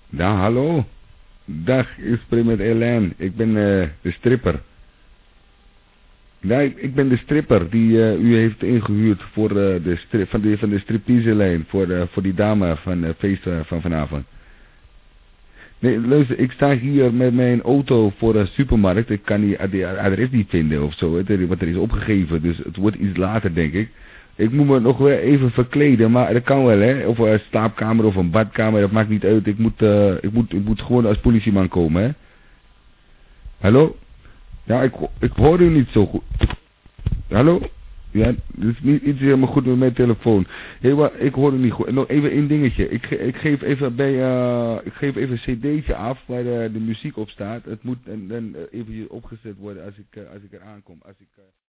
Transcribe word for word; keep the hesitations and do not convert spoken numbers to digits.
Ja, hallo. Dag, ik spreek met Elaine. Ik ben uh, de stripper. Ja, ik, ik ben de stripper die uh, u heeft ingehuurd voor uh, de strip, van de, van de striptease-lijn. Voor, uh, voor die dame van het uh, feest uh, van vanavond. Nee, luister, ik sta hier met mijn auto voor de supermarkt. Ik kan die, die adres niet vinden of zo, hè, wat er is opgegeven. Dus het wordt iets later, denk ik. Ik moet me nog wel even verkleden, maar dat kan wel, hè. Of een slaapkamer of een badkamer, dat maakt niet uit. Ik moet, uh, ik moet, ik moet gewoon als politieman komen, hè. Hallo? Ja, ik, ik hoor u niet zo goed. Hallo? Ja, er is niet iets helemaal goed met mijn telefoon. Hey, maar ik hoor het niet goed. Nog even één dingetje. Ik, ge ik geef even bij, uh, ik geef even een cd'tje af waar de, de muziek op staat. Het moet en, en even opgezet worden als ik, uh, als ik er aankom. Als ik, uh...